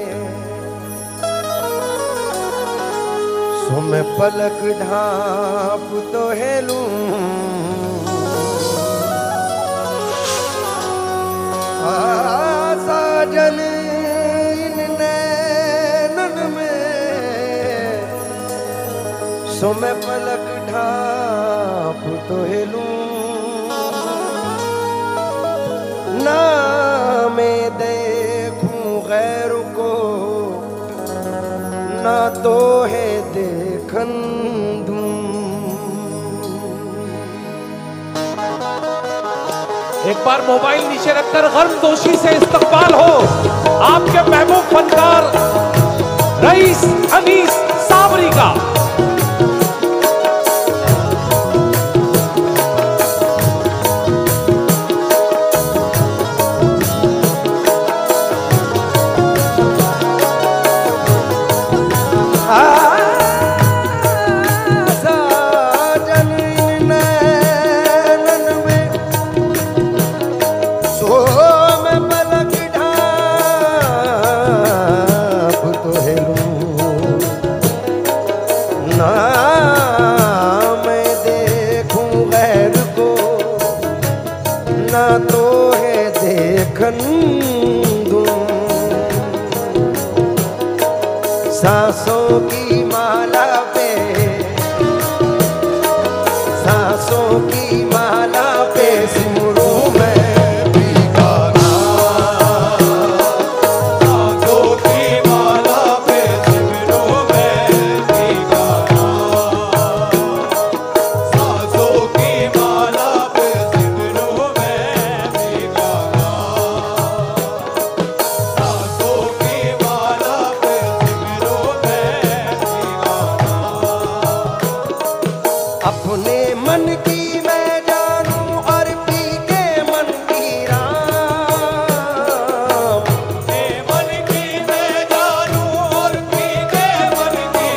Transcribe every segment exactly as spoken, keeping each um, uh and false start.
सो मैं पलक ढाप तो हेलूं साजन इन नैनन में, सो मैं पलक ढाप तो हेलूं ना मैं देखूं गैर को ना तो है देखन दूं। एक बार मोबाइल नीचे रखकर गर्म दोषी से इस्तकबाल हो आपके महबूब फनकार रईस अनीस साबरी का। तो है देखन दूं सांसों की माला पे, सांसों की माला पे सिमरूं मैं बीगाना, सांसों की माला पे सिमरूं मैं बीगाना, सांसों की माला पे सिमरूं अपने मन की मैं जानूं और पी के मन की राम, अपने मन की मैं जानूं और पी के मन की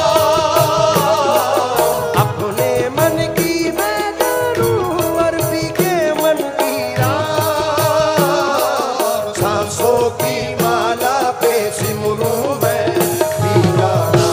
राम, अपने मन की मैं जानूं और पी के मन की राम, सांसों की माला पे सिमरूं मैं बीगाना,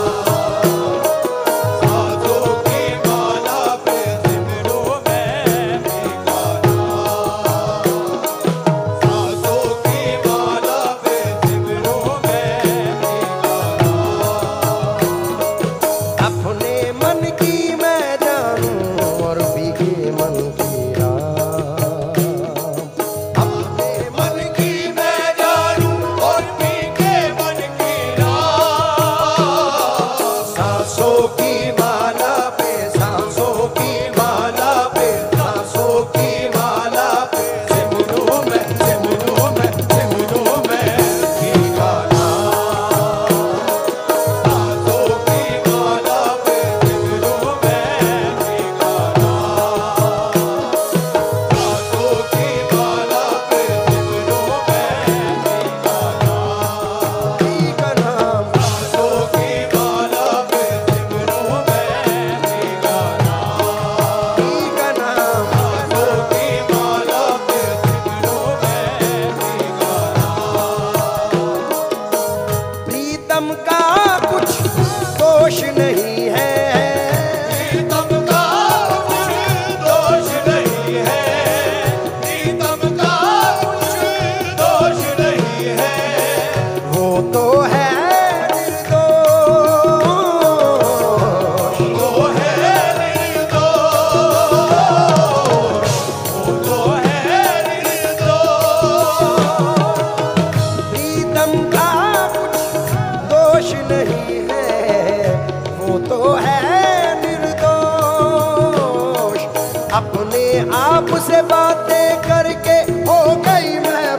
अपने आप से बातें करके हो गई मैं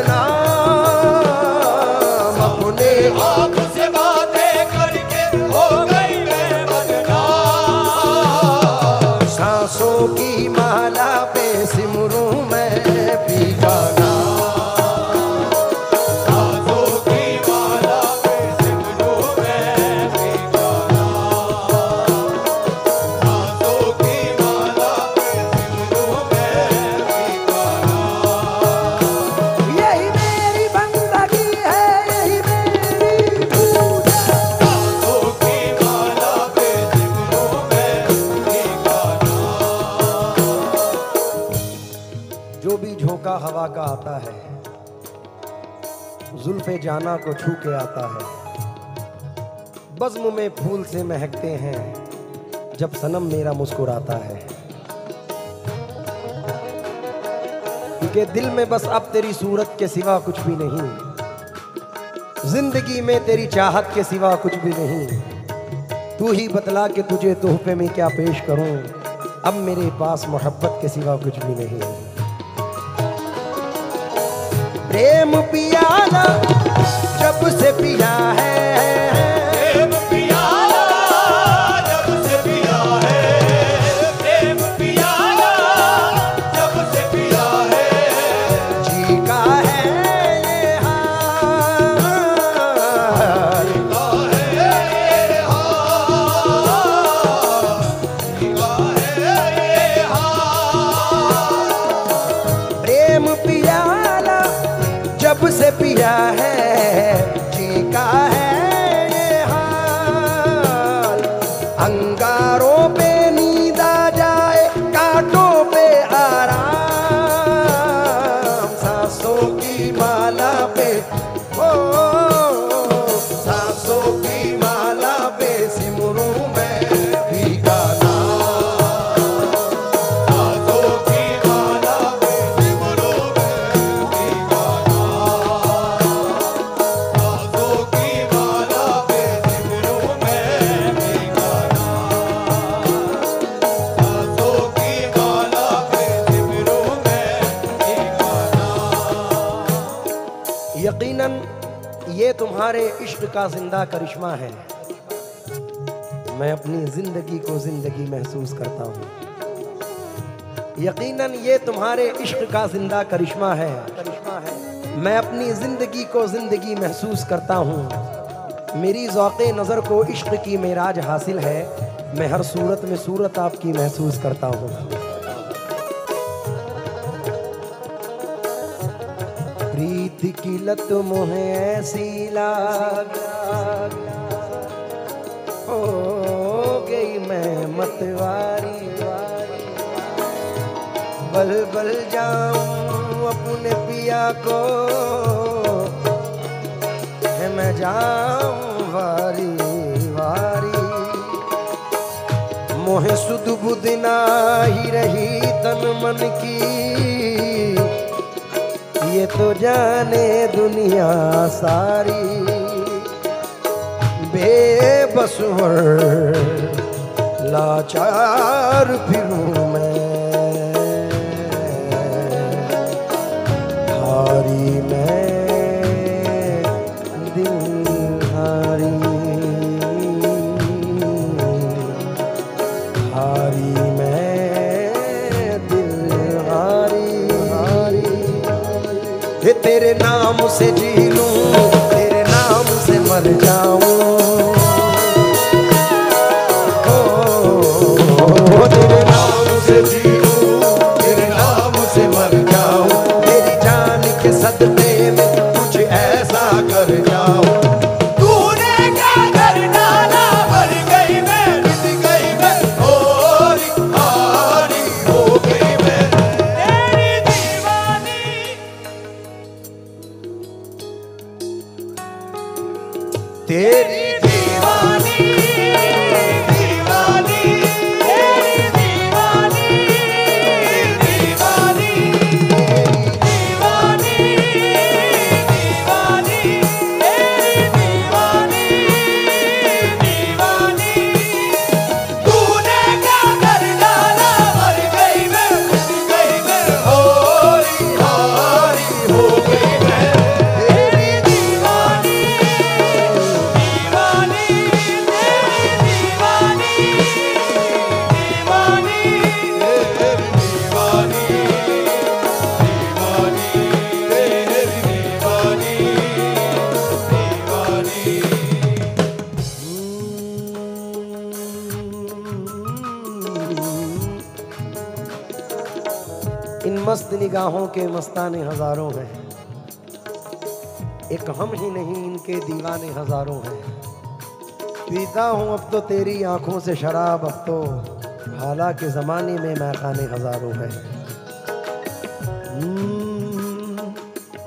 बदनाम, अपने आप से बातें करके हो गई मैं बदनाम, सांसों की माला पे सिमरूं मैं बीगाना, सांसों की माला पे सिमरूं मैं बीगाना, सांसों की माला पे सिमरूं मैं बीगाना। यही मेरी बंदगी है, यही मेरी आका आता है, जुल्फे जाना को छू के आता है। बज़्म में फूल से महकते हैं जब सनम मेरा मुस्कुराता है। क्योंकि दिल में बस अब तेरी सूरत के सिवा कुछ भी नहीं, जिंदगी में तेरी चाहत के सिवा कुछ भी नहीं। तू ही बतला के तुझे तोहफे में क्या पेश करूं, अब मेरे पास मोहब्बत के सिवा कुछ भी नहीं। प्रेम पियाला जब से पिया है, प्रेम पियाला जब से पिया है, प्रेम पियाला जब से पिया है, जी का है ये हाल, का है ये हाल, का है ये हाल। प्रेम पियाला जब से पिया है, जी का है ये हाल। अंगारों पे नींद आ जाए, कांटों पे आराम, सांसों की माला पे ओ, सांसों की माला पे सिमरूं मैं भीगा नाम, सांसों की माला पे सिमरूं मैं भीगा नाम, सांसों की माला पे सिमरूं मैं भीगा नाम, सांसों की माला पे सिमरूं मैं भीगा नाम। यकीनन ये तुम्हारे इश्क का जिंदा करिश्मा है। मैं अपनी जिंदगी को जिंदगी महसूस करता हूँ। यकीनन ये तुम्हारे इश्क का जिंदा करिश्मा है, करिश्मा है। मैं अपनी जिंदगी को जिंदगी महसूस करता हूँ। मेरी ज़ौक़े नज़र को इश्क की मेराज हासिल है। मैं हर सूरत में सूरत आपकी महसूस करता हूँ। प्रीत की लत मोहे ऐसी लाग हो गई मैं मतवारी, बल बल जाऊं अपने पिया को है मैं जाऊं वारी वारी। मोहे सुध बुध नाही रही तन मन की, ये तो जाने दुनिया सारी। बेबस और लाचार फिरूं मैं, हारी मैं दिल हारी, हारी मैं दिल हारी हारी। हे तेरे नाम से जी लूं, तेरे नाम से मर जाऊं, ओ तेरे नाम से जी लूं, तेरे नाम से मर जाऊं। तेरी जान के सदक़े में कुछ ऐसा कर जाऊं। तूने क्या कर डाला, मर गई मैं, मिट गई मैं, होरी हारी हो गई मैं, तेरी दीवानी, तेरी दीवानी, दीवानी, तेरी दीवानी, दीवानी, दीवानी, दीवानी, तेरी दीवानी, दीवानी। तूने क्या कर डाला, मर गई मैं, मिट गई मैं, होरी हारी हो गई मैं, तेरी दीवानी, दीवानी, तेरी दीवानी, दीवानी, तेरी दीवानी, दीवानी, तेरी दीवानी, दीवानी। इन मस्त निगाहों के मस्ताने हजारों हैं, एक हम ही नहीं इनके दीवाने हजारों हैं। पीता हूँ अब तो तेरी आंखों से शराब, अब तो हालांकि ज़माने में मैखाने हजारों हैं।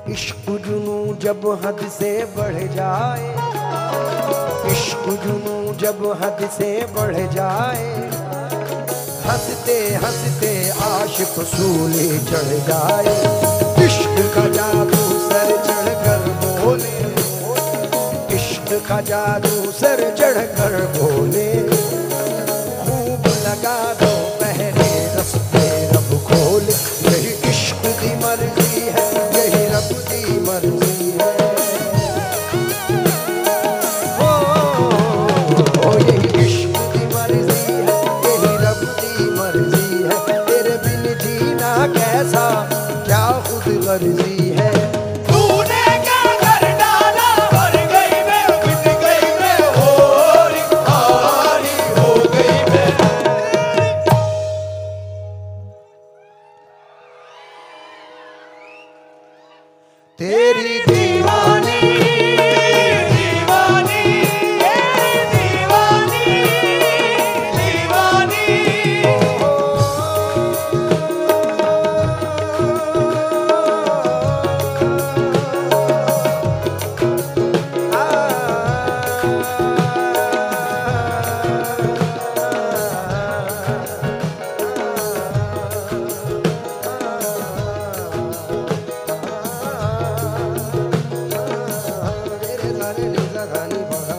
इश्क जुनू जब हद से बढ़ जाए, इश्क जुनू जब हद से बढ़ जाए, हंसते हंसते आशिक सूले चढ़ जाए। इश्क का जादू सर चढ़ कर बोले, इश्क का जादू सर चढ़ कर बोले, खूब लगा दो पहले रस्ते रब खोले। यही इश्क की मर्जी है, यही रब की मर्जी है। ओ, ओ यही इश्क की मर्जी है, यही रब की मर्जी है। तेरे बिन जीना कैसा, क्या खुद गर्जी है। तूने क्या कर डाला, मर गई मैं, मिट गई मैं, होरी हारी हो गई मैं। तेरी दीवानी दीवानी तेरी दीवानी दीवानी। तेरे सारे लीला गानी